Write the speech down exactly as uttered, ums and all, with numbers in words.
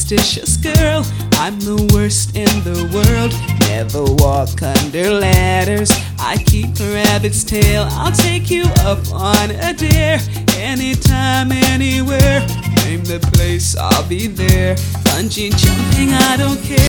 superstitious girl. I'm the worst in the world. Never walk under ladders. I keep a rabbit's tail. I'll take you up on a dare. Anytime, anywhere. Name the place, I'll be there. Bungee jumping, I don't care.